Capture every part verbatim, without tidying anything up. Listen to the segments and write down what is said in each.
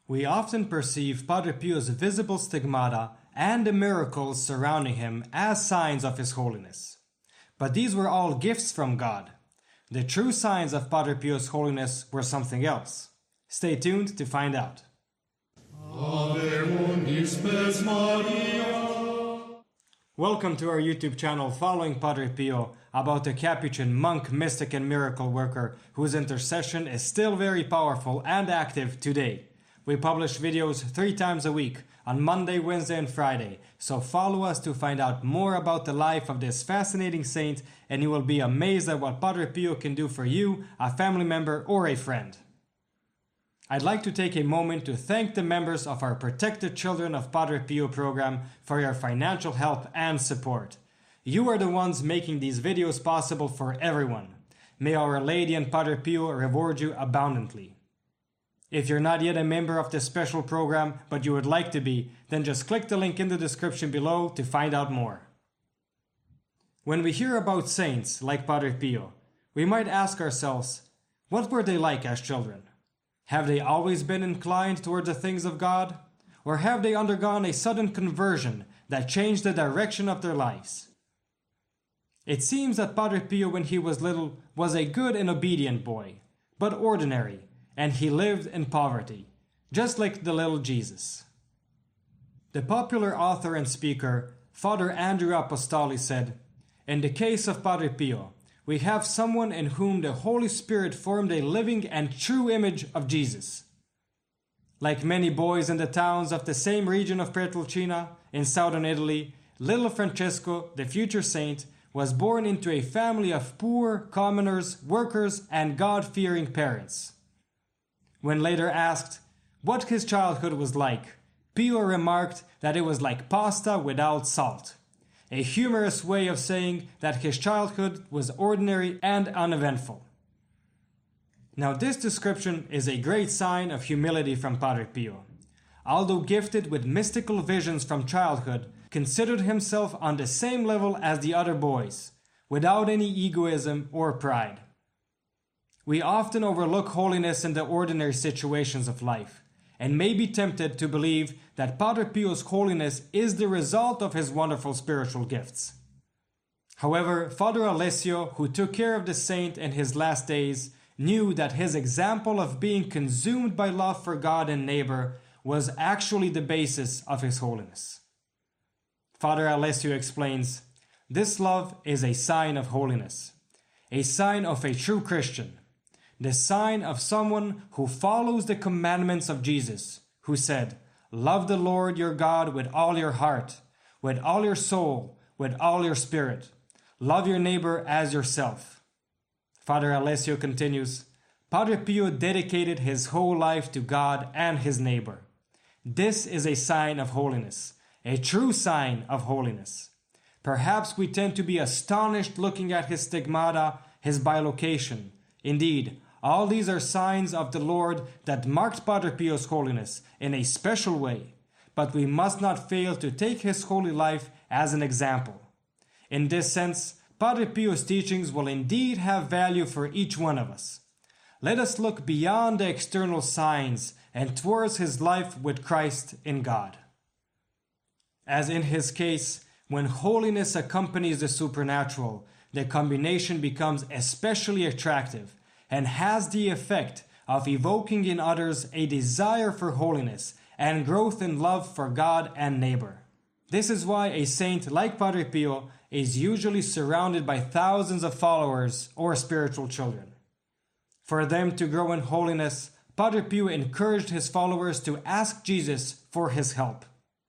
We often perceive Padre Pio's visible stigmata and the miracles surrounding him as signs of his holiness. But these were all gifts from God. The true signs of Padre Pio's holiness were something else. Stay tuned to find out. Welcome to our YouTube channel following Padre Pio, about the Capuchin monk, mystic and miracle worker whose intercession is still very powerful and active today. We publish videos three times a week, on Monday, Wednesday and Friday, so follow us to find out more about the life of this fascinating saint, and you will be amazed at what Padre Pio can do for you, a family member or a friend. I'd like to take a moment to thank the members of our Protected Children of Padre Pio program for your financial help and support. You are the ones making these videos possible for everyone. May Our Lady and Padre Pio reward you abundantly. If you're not yet a member of this special program, but you would like to be, then just click the link in the description below to find out more. When we hear about saints like Padre Pio, we might ask ourselves, what were they like as children? Have they always been inclined toward the things of God? Or have they undergone a sudden conversion that changed the direction of their lives? It seems that Padre Pio, when he was little, was a good and obedient boy, but ordinary, and he lived in poverty, just like the little Jesus. The popular author and speaker, Father Andrew Apostoli, said, "In the case of Padre Pio, we have someone in whom the Holy Spirit formed a living and true image of Jesus." Like many boys in the towns of the same region of Pietrelcina, in southern Italy, little Francesco, the future saint, was born into a family of poor, commoners, workers, and God-fearing parents. When later asked what his childhood was like, Pio remarked that it was like pasta without salt, a humorous way of saying that his childhood was ordinary and uneventful. Now this description is a great sign of humility from Padre Pio. Although gifted with mystical visions from childhood, considered himself on the same level as the other boys, without any egoism or pride. We often overlook holiness in the ordinary situations of life, and may be tempted to believe that Padre Pio's holiness is the result of his wonderful spiritual gifts. However, Father Alessio, who took care of the saint in his last days, knew that his example of being consumed by love for God and neighbor was actually the basis of his holiness. Father Alessio explains, "This love is a sign of holiness, a sign of a true Christian, the sign of someone who follows the commandments of Jesus, who said, 'Love the Lord your God with all your heart, with all your soul, with all your spirit. Love your neighbor as yourself.'" Father Alessio continues, "Padre Pio dedicated his whole life to God and his neighbor. This is a sign of holiness, a true sign of holiness. Perhaps we tend to be astonished looking at his stigmata, his bilocation. Indeed, all these are signs of the Lord that marked Padre Pio's holiness in a special way, but we must not fail to take his holy life as an example. In this sense, Padre Pio's teachings will indeed have value for each one of us. Let us look beyond the external signs and towards his life with Christ in God." As in his case, when holiness accompanies the supernatural, the combination becomes especially attractive and has the effect of evoking in others a desire for holiness and growth in love for God and neighbor. This is why a saint like Padre Pio is usually surrounded by thousands of followers or spiritual children. For them to grow in holiness, Padre Pio encouraged his followers to ask Jesus for his help.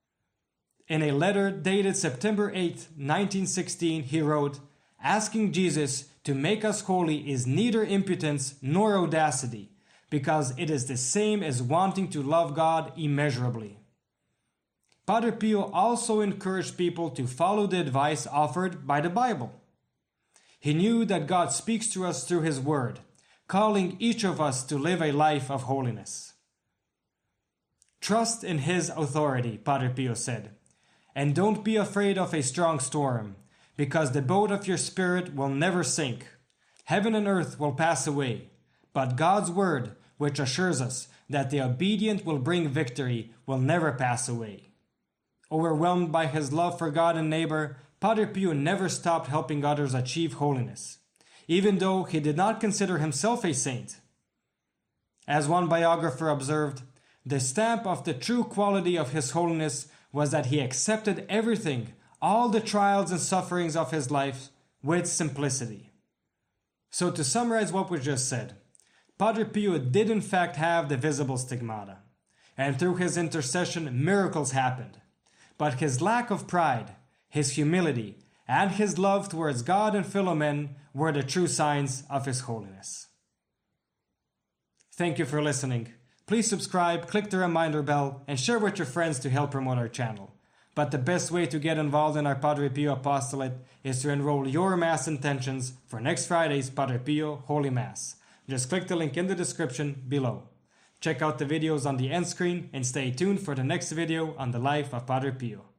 In a letter dated September eighth, nineteen sixteen, he wrote, "Asking Jesus to make us holy is neither impotence nor audacity, because it is the same as wanting to love God immeasurably." Padre Pio also encouraged people to follow the advice offered by the Bible. He knew that God speaks to us through his word, calling each of us to live a life of holiness. "Trust in his authority," Padre Pio said, "and don't be afraid of a strong storm, because the boat of your spirit will never sink. Heaven and earth will pass away, but God's word which assures us that the obedient will bring victory, will never pass away. Overwhelmed by his love for God and neighbor, Padre Pio never stopped helping others achieve holiness, even though he did not consider himself a saint. As one biographer observed, the stamp of the true quality of his holiness was that he accepted everything, all the trials and sufferings of his life, with simplicity. So to summarize what we just said, Padre Pio did in fact have the visible stigmata, and through his intercession miracles happened. But his lack of pride, his humility, and his love towards God and fellow men were the true signs of his holiness. Thank you for listening. Please subscribe, click the reminder bell, and share with your friends to help promote our channel. But the best way to get involved in our Padre Pio apostolate is to enroll your Mass intentions for next Friday's Padre Pio Holy Mass. Just click the link in the description below. Check out the videos on the end screen and stay tuned for the next video on the life of Padre Pio.